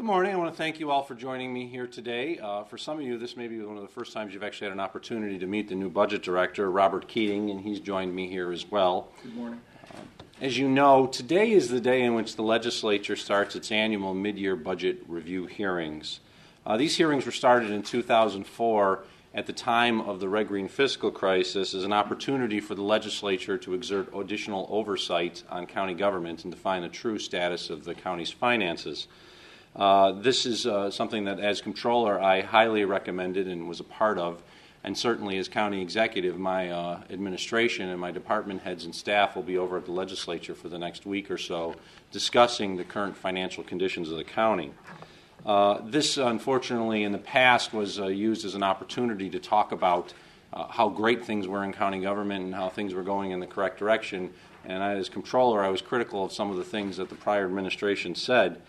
Good morning. I want to thank you all for joining me here today. For some of you, this may be one of the first times you've actually had an opportunity to meet the new budget director, Robert Keating, and he's joined me here as well. Good morning. As you know, today is the day in which the legislature starts its annual mid-year budget review hearings. These hearings were started in 2004 at the time of the Red Green fiscal crisis as an opportunity for the legislature to exert additional oversight on county government and define the true status of the county's finances. This is something that, as comptroller, I highly recommended and was a part of, and certainly as county executive, my administration and my department heads and staff will be over at the legislature for the next week or so discussing the current financial conditions of the county. This, unfortunately, in the past was used as an opportunity to talk about how great things were in county government and how things were going in the correct direction. And I, as comptroller, I was critical of some of the things that the prior administration said.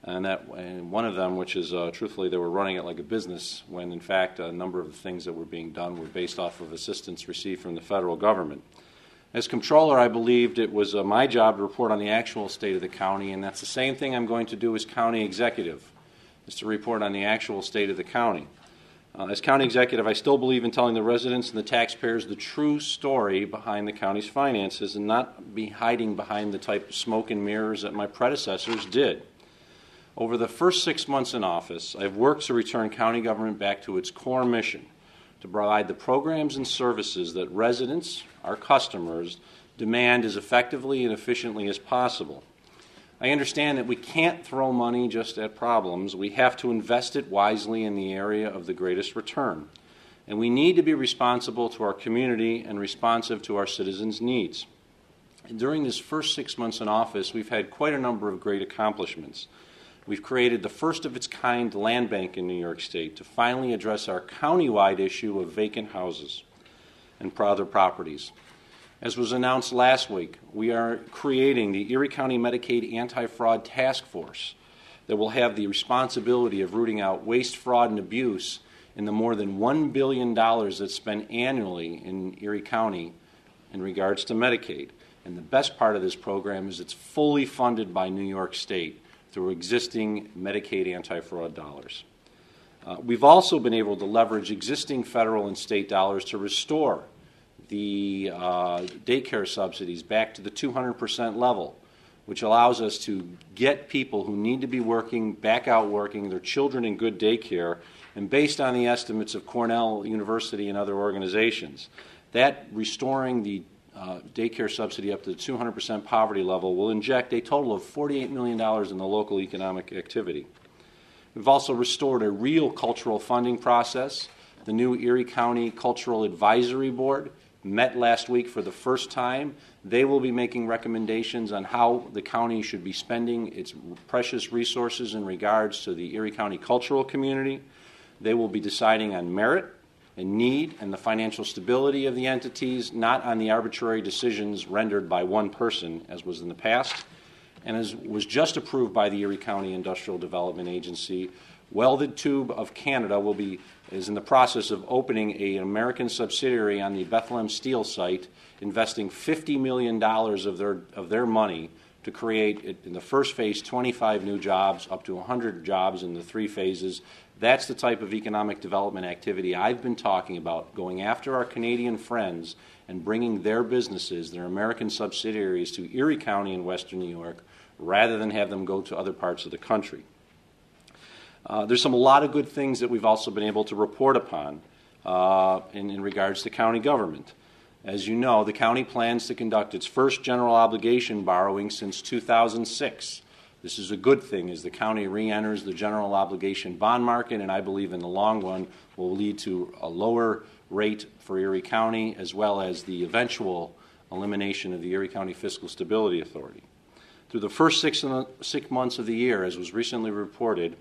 And one of them, which is truthfully, they were running it like a business when, in fact, a number of the things that were being done were based off of assistance received from the federal government. As comptroller, I believed it was my job to report on the actual state of the county, and that's the same thing I'm going to do as county executive, is to report on the actual state of the county. As county executive, I still believe in telling the residents and the taxpayers the true story behind the county's finances and not be hiding behind the type of smoke and mirrors that my predecessors did. Over the first 6 months in office, I've worked to return county government back to its core mission, to provide the programs and services that residents, our customers, demand as effectively and efficiently as possible. I understand that we can't throw money just at problems. We have to invest it wisely in the area of the greatest return. And we need to be responsible to our community and responsive to our citizens' needs. And during this first 6 months in office, we've had quite a number of great accomplishments. We've created the first of its kind land bank in New York State to finally address our countywide issue of vacant houses and other properties. As was announced last week, we are creating the Erie County Medicaid Anti-Fraud Task Force that will have the responsibility of rooting out waste, fraud, and abuse in the more than $1 billion that's spent annually in Erie County in regards to Medicaid. And the best part of this program is it's fully funded by New York State through existing Medicaid anti-fraud dollars. We've also been able to leverage existing federal and state dollars to restore the daycare subsidies back to the 200% level, which allows us to get people who need to be working back out working, their children in good daycare, and based on the estimates of Cornell University and other organizations, that restoring the daycare subsidy up to the 200% poverty level will inject a total of $48 million in the local economic activity. We've also restored a real cultural funding process. The new Erie County Cultural Advisory Board met last week for the first time. They will be making recommendations on how the county should be spending its precious resources in regards to the Erie County cultural community. They will be deciding on merit and need and the financial stability of the entities, not on the arbitrary decisions rendered by one person, as was in the past. And as was just approved by the Erie County Industrial Development Agency, Welded Tube of Canada is in the process of opening an American subsidiary on the Bethlehem Steel site, investing $50 million of their money to create, in the first phase, 25 new jobs, up to 100 jobs in the 3 phases. That's the type of economic development activity I've been talking about, going after our Canadian friends and bringing their businesses, their American subsidiaries, to Erie County in western New York, rather than have them go to other parts of the country. There's a lot of good things that we've also been able to report upon in regards to county government. As you know, the county plans to conduct its first general obligation borrowing since 2006. This is a good thing as the county re-enters the general obligation bond market, and I believe in the long run will lead to a lower rate for Erie County as well as the eventual elimination of the Erie County Fiscal Stability Authority. Through the first 6 months of the year, as was recently reported,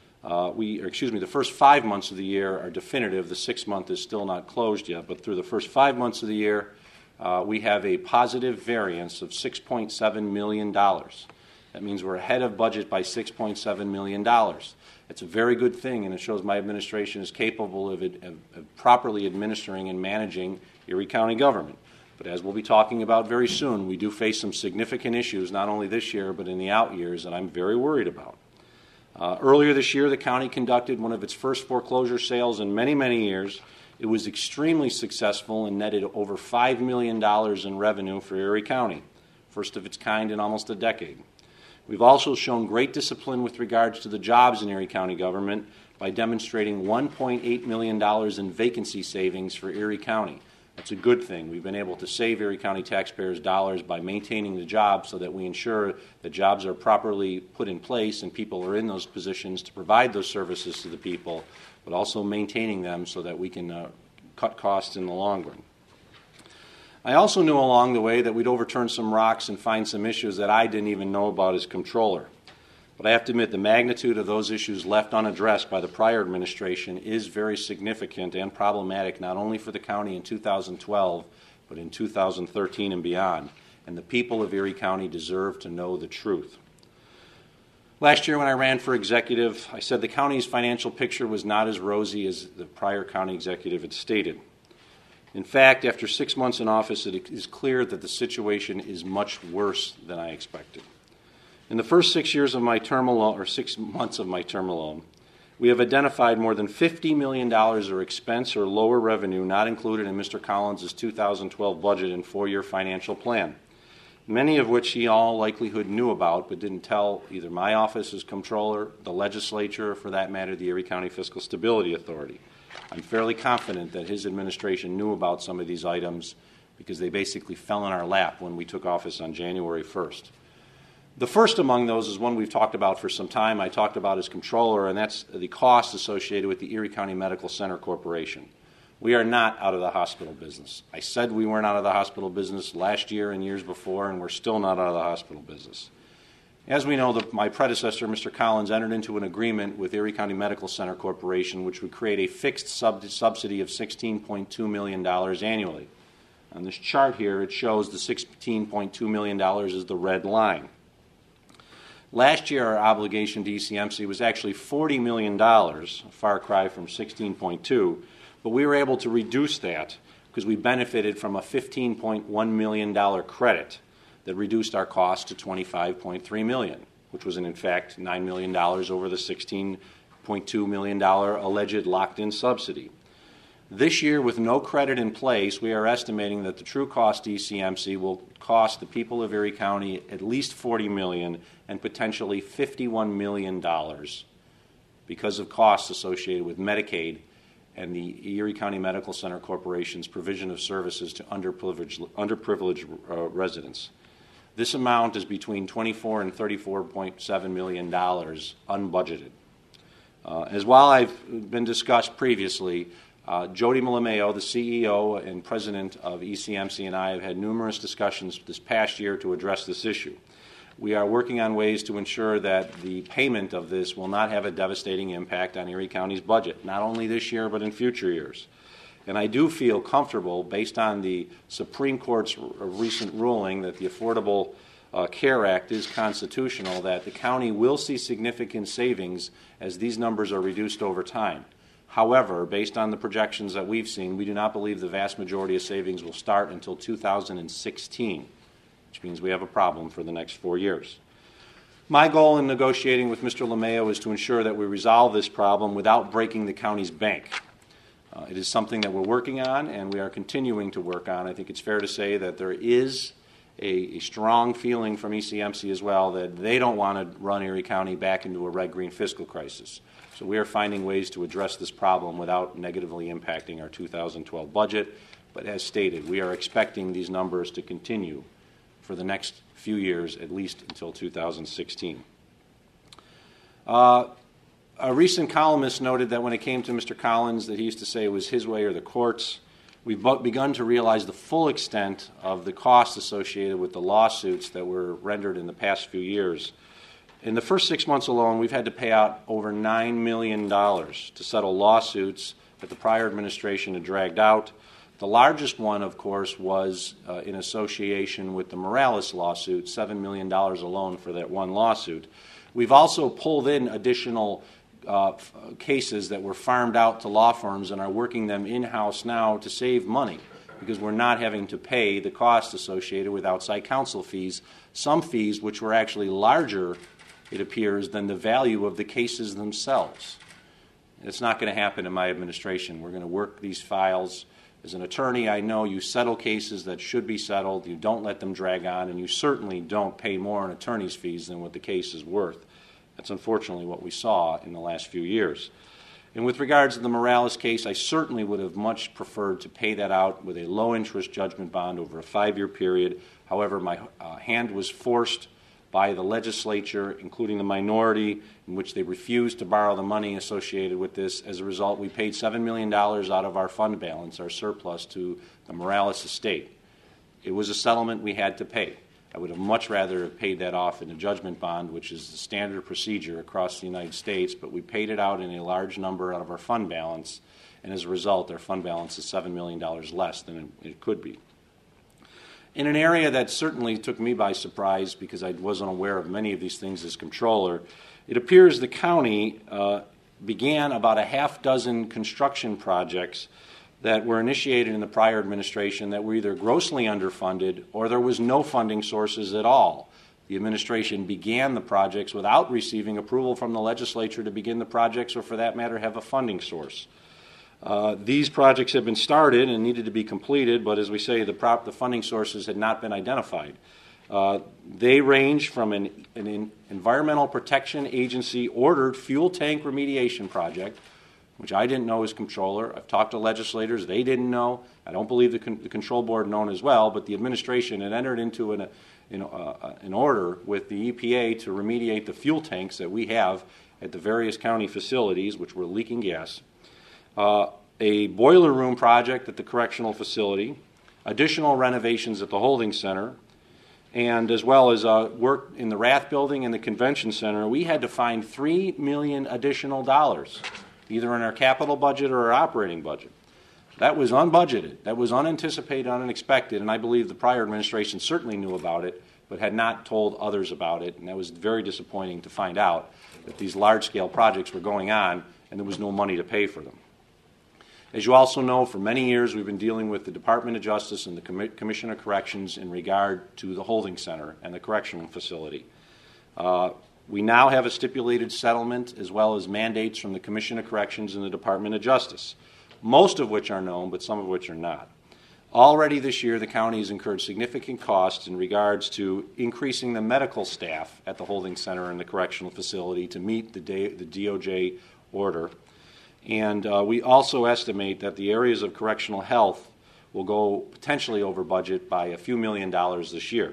the first 5 months of the year are definitive. The 6th month is still not closed yet, but through the first 5 months of the year, we have a positive variance of $6.7 million. That means we're ahead of budget by $6.7 million. It's a very good thing, and it shows my administration is capable of properly administering and managing Erie County government. But as we'll be talking about very soon, we do face some significant issues, not only this year, but in the out years, that I'm very worried about. Earlier this year, the county conducted one of its first foreclosure sales in many, many years. It was extremely successful and netted over $5 million in revenue for Erie County, first of its kind in almost a decade. We've also shown great discipline with regards to the jobs in Erie County government by demonstrating $1.8 million in vacancy savings for Erie County. That's a good thing. We've been able to save Erie County taxpayers dollars by maintaining the jobs so that we ensure that jobs are properly put in place and people are in those positions to provide those services to the people, but also maintaining them so that we can cut costs in the long run. I also knew along the way that we'd overturn some rocks and find some issues that I didn't even know about as comptroller. But I have to admit the magnitude of those issues left unaddressed by the prior administration is very significant and problematic not only for the county in 2012, but in 2013 and beyond. And the people of Erie County deserve to know the truth. Last year when I ran for executive, I said the county's financial picture was not as rosy as the prior county executive had stated. In fact, after 6 months in office, it is clear that the situation is much worse than I expected. In the first 6 years of my term alone, or 6 months of my term alone, we have identified more than $50 million of expense or lower revenue not included in Mr. Collins' 2012 budget and 4-year financial plan, many of which he in all likelihood knew about but didn't tell either my office as comptroller, the legislature, or for that matter, the Erie County Fiscal Stability Authority. I'm fairly confident that his administration knew about some of these items because they basically fell in our lap when we took office on January 1st. The first among those is one we've talked about for some time. I talked about as comptroller, and that's the costs associated with the Erie County Medical Center Corporation. We are not out of the hospital business. I said we weren't out of the hospital business last year and years before, and we're still not out of the hospital business. As we know, my predecessor, Mr. Collins, entered into an agreement with Erie County Medical Center Corporation, which would create a fixed subsidy of $16.2 million annually. On this chart here, it shows the $16.2 million is the red line. Last year, our obligation to ECMC was actually $40 million, a far cry from 16.2, but we were able to reduce that because we benefited from a $15.1 million credit that reduced our cost to $25.3 million, which was in fact $9 million over the $16.2 million alleged locked-in subsidy. This year, with no credit in place, we are estimating that the true cost to ECMC will cost the people of Erie County at least $40 million and potentially $51 million because of costs associated with Medicaid and the Erie County Medical Center Corporation's provision of services to underprivileged residents. This amount is between $24 and $34.7 million unbudgeted. As while I've been discussed previously, Jody Malameo, the CEO and president of ECMC, and I have had numerous discussions this past year to address this issue. We are working on ways to ensure that the payment of this will not have a devastating impact on Erie County's budget, not only this year but in future years. And I do feel comfortable, based on the Supreme Court's recent ruling that the Affordable Care Act is constitutional, that the county will see significant savings as these numbers are reduced over time. However, based on the projections that we've seen, we do not believe the vast majority of savings will start until 2016, which means we have a problem for the next 4 years. My goal in negotiating with Mr. LeMayo is to ensure that we resolve this problem without breaking the county's bank. It is something that we're working on and we are continuing to work on. I think it's fair to say that there is a strong feeling from ECMC as well that they don't want to run Erie County back into a red-green fiscal crisis. So we are finding ways to address this problem without negatively impacting our 2012 budget. But as stated, we are expecting these numbers to continue for the next few years, at least until 2016. A recent columnist noted that when it came to Mr. Collins, that he used to say it was his way or the courts. We've begun to realize the full extent of the costs associated with the lawsuits that were rendered in the past few years. In the first 6 months alone, we've had to pay out over $9 million to settle lawsuits that the prior administration had dragged out. The largest one, of course, was in association with the Morales lawsuit, $7 million alone for that one lawsuit. We've also pulled in additional cases that were farmed out to law firms and are working them in-house now to save money because we're not having to pay the costs associated with outside counsel fees, some fees which were actually larger it appears, than the value of the cases themselves. It's not going to happen in my administration. We're going to work these files. As an attorney, I know you settle cases that should be settled, you don't let them drag on, and you certainly don't pay more in attorney's fees than what the case is worth. That's unfortunately what we saw in the last few years. And with regards to the Morales case, I certainly would have much preferred to pay that out with a low-interest judgment bond over a 5-year period. However, my hand was forced by the legislature, including the minority, in which they refused to borrow the money associated with this. As a result, we paid $7 million out of our fund balance, our surplus, to the Morales estate. It was a settlement we had to pay. I would have much rather have paid that off in a judgment bond, which is the standard procedure across the United States, but we paid it out in a large number out of our fund balance, and as a result, our fund balance is $7 million less than it could be. In an area that certainly took me by surprise because I wasn't aware of many of these things as comptroller, it appears the county began about a half dozen construction projects that were initiated in the prior administration that were either grossly underfunded or there was no funding sources at all. The administration began the projects without receiving approval from the legislature to begin the projects or, for that matter, have a funding source. These projects have been started and needed to be completed, but as we say, the funding sources had not been identified. They range from an Environmental Protection Agency ordered fuel tank remediation project, which I didn't know as comptroller. I've talked to legislators. They didn't know. I don't believe the control board known as well, but the administration had entered into an order with the EPA to remediate the fuel tanks that we have at the various county facilities, which were leaking gas. A boiler room project at the correctional facility, additional renovations at the holding center, and as well as work in the Rath building and the convention center. We had to find $3 million additional dollars, either in our capital budget or our operating budget. That was unbudgeted. That was unanticipated, unexpected, and I believe the prior administration certainly knew about it, but had not told others about it, and that was very disappointing to find out that these large-scale projects were going on and there was no money to pay for them. As you also know, for many years we've been dealing with the Department of Justice and the Commission of Corrections in regard to the holding center and the correctional facility. We now have a stipulated settlement as well as mandates from the Commission of Corrections and the Department of Justice, most of which are known, but some of which are not. Already this year, the county has incurred significant costs in regards to increasing the medical staff at the holding center and the correctional facility to meet the DOJ order. And we also estimate that the areas of correctional health will go potentially over budget by a few $1 million this year.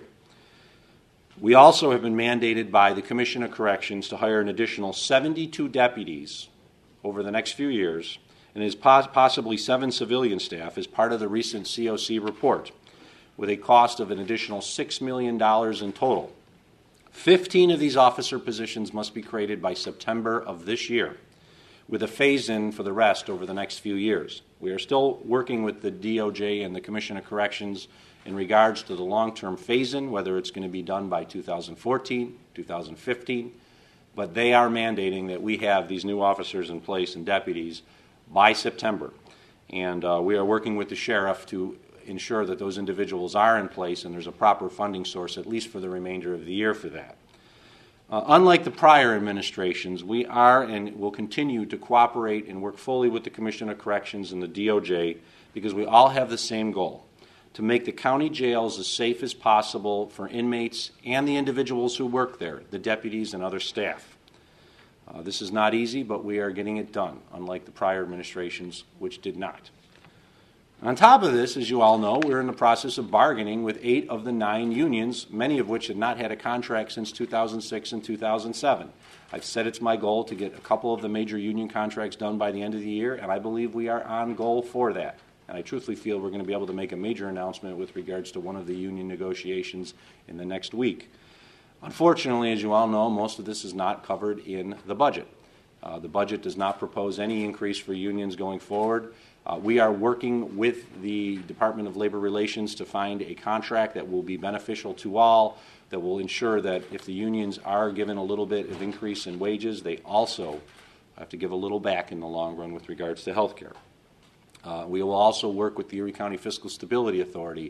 We also have been mandated by the Commission of Corrections to hire an additional 72 deputies over the next few years, and is possibly 7 civilian staff as part of the recent COC report, with a cost of an additional $6 million in total. 15 of these officer positions must be created by September of this year, with a phase-in for the rest over the next few years. We are still working with the DOJ and the Commission of Corrections in regards to the long-term phase-in, whether it's going to be done by 2014, 2015, but they are mandating that we have these new officers in place and deputies by September. And we are working with the sheriff to ensure that those individuals are in place and there's a proper funding source, at least for the remainder of the year for that. Unlike the prior administrations, we are and will continue to cooperate and work fully with the Commission of Corrections and the DOJ because we all have the same goal, to make the county jails as safe as possible for inmates and the individuals who work there, the deputies and other staff. This is not easy, but we are getting it done, unlike the prior administrations, which did not. On top of this, as you all know, we're in the process of bargaining with 8 of the 9 unions, many of which had not had a contract since 2006 and 2007. I've said it's my goal to get a couple of the major union contracts done by the end of the year, and I believe we are on goal for that. And I truthfully feel we're going to be able to make a major announcement with regards to one of the union negotiations in the next week. Unfortunately, as you all know, most of this is not covered in the budget. The budget does not propose any increase for unions going forward. We are working with the Department of Labor Relations to find a contract that will be beneficial to all, that will ensure that if the unions are given a little bit of increase in wages, they also have to give a little back in the long run with regards to health care. We will also work with the Erie County Fiscal Stability Authority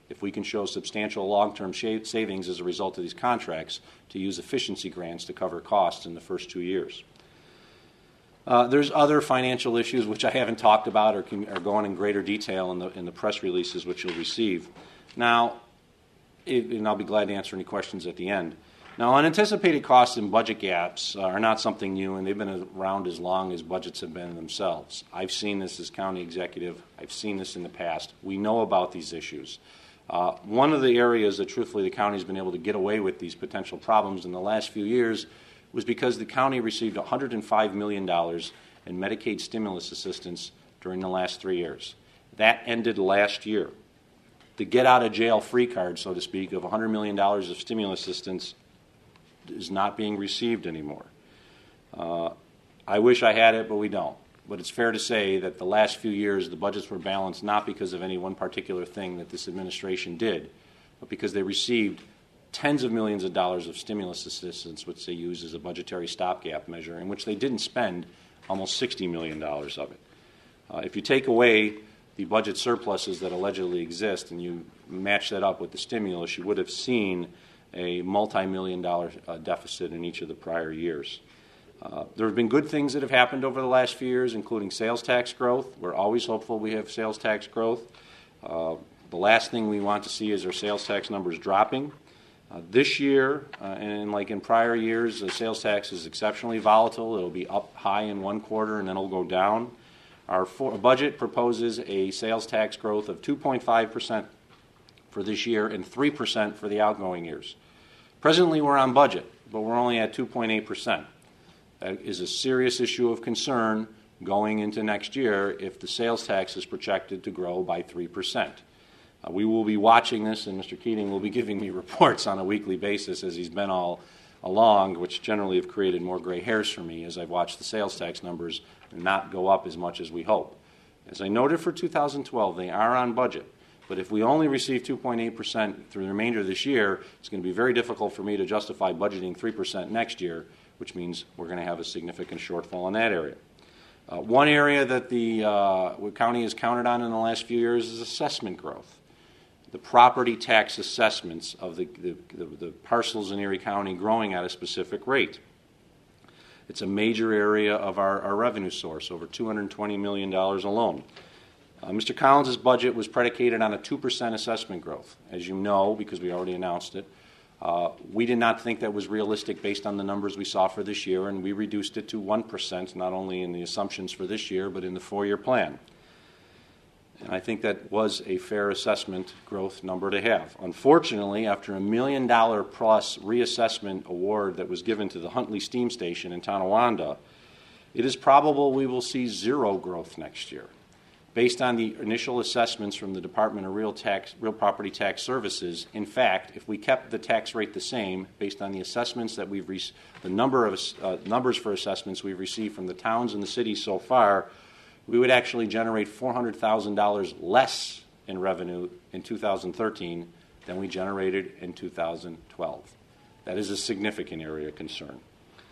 if we can show substantial long-term savings as a result of these contracts, to use efficiency grants to cover costs in the first 2 years. There's other financial issues which I haven't talked about or are going in greater detail in the press releases which you'll receive. Now, and I'll be glad to answer any questions at the end. Now, unanticipated costs and budget gaps are not something new, and they've been around as long as budgets have been themselves. I've seen this as county executive. I've seen this in the past. We know about these issues. One of the areas that, truthfully, the county's been able to get away with these potential problems in the last few years was because the county received $105 million in Medicaid stimulus assistance during the last 3 years. That ended last year. The get-out-of-jail-free card, so to speak, of $100 million of stimulus assistance is not being received anymore. I wish I had it, but we don't. But it's fair to say that the last few years the budgets were balanced not because of any one particular thing that this administration did, but because they received tens of millions of dollars of stimulus assistance, which they used as a budgetary stopgap measure, in which they didn't spend almost $60 million of it. If you take away the budget surpluses that allegedly exist and you match that up with the stimulus, you would have seen a multi-million-dollar deficit in each of the prior years. There have been good things that have happened over the last few years, including sales tax growth. We're always hopeful we have sales tax growth. The last thing we want to see is our sales tax numbers dropping. This year, and like in prior years, the sales tax is exceptionally volatile. It'll be up high in one quarter and then it'll go down. Our budget proposes a sales tax growth of 2.5% for this year and 3% for the outgoing years. Presently, we're on budget, but we're only at 2.8%. That is a serious issue of concern going into next year if the sales tax is projected to grow by 3%. We will be watching this, and Mr. Keating will be giving me reports on a weekly basis, as he's been all along, which generally have created more gray hairs for me as I've watched the sales tax numbers not go up as much as we hope. As I noted for 2012, they are on budget. But if we only receive 2.8% through the remainder of this year, it's going to be very difficult for me to justify budgeting 3% next year, which means we're going to have a significant shortfall in that area. One area that the county has counted on in the last few years is assessment growth. The property tax assessments of the parcels in Erie County growing at a specific rate. It's a major area of our revenue source, over $220 million alone. Mr. Collins' budget was predicated on a 2% assessment growth. As you know, because we already announced it, we did not think that was realistic based on the numbers we saw for this year, and we reduced it to 1%, not only in the assumptions for this year, but in the 4-year plan. And I think that was a fair assessment growth number to have. Unfortunately, after $1 million plus reassessment award that was given to the Huntley Steam Station in Tonawanda, it is probable we will see zero growth next year. Based on the initial assessments from the Department of Real Property Tax Services, in fact, if we kept the tax rate the same, based on the assessments that the numbers for assessments we've received from the towns and the cities so far, we would actually generate $400,000 less in revenue in 2013 than we generated in 2012. That is a significant area of concern.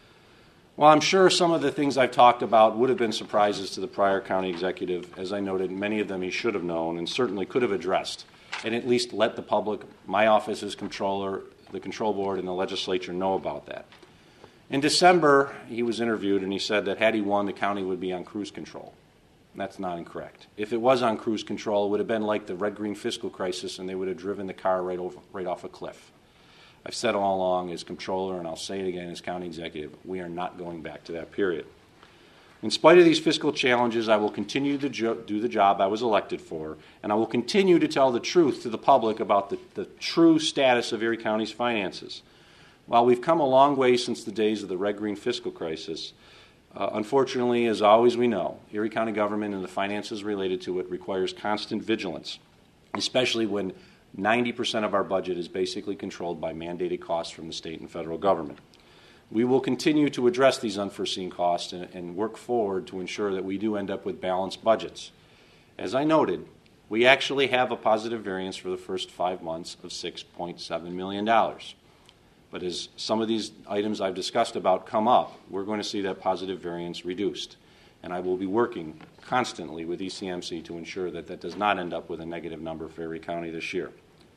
Well, I'm sure some of the things I've talked about would have been surprises to the prior county executive. As I noted, many of them he should have known and certainly could have addressed, and at least let the public, my office as controller, the control board, and the legislature know about that. In December, he was interviewed, and he said that had he won, the county would be on cruise control. That's not incorrect. If it was on cruise control, it would have been like the red-green fiscal crisis, and they would have driven the car right off a cliff. I've said all along as controller, and I'll say it again as county executive, we are not going back to that period. In spite of these fiscal challenges, I will continue to do the job I was elected for, and I will continue to tell the truth to the public about the true status of Erie County's finances. While we've come a long way since the days of the red-green fiscal crisis, unfortunately, as always we know, Erie County government and the finances related to it requires constant vigilance, especially when 90% of our budget is basically controlled by mandated costs from the state and federal government. We will continue to address these unforeseen costs and work forward to ensure that we do end up with balanced budgets. As I noted, we actually have a positive variance for the first 5 months of $6.7 million. But as some of these items I've discussed about come up, we're going to see that positive variance reduced. And I will be working constantly with ECMC to ensure that that does not end up with a negative number for Erie County this year.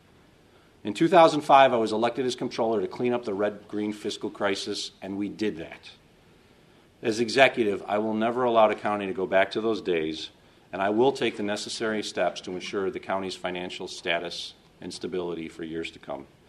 In 2005, I was elected as comptroller to clean up the red-green fiscal crisis, and we did that. As executive, I will never allow the county to go back to those days, and I will take the necessary steps to ensure the county's financial status and stability for years to come.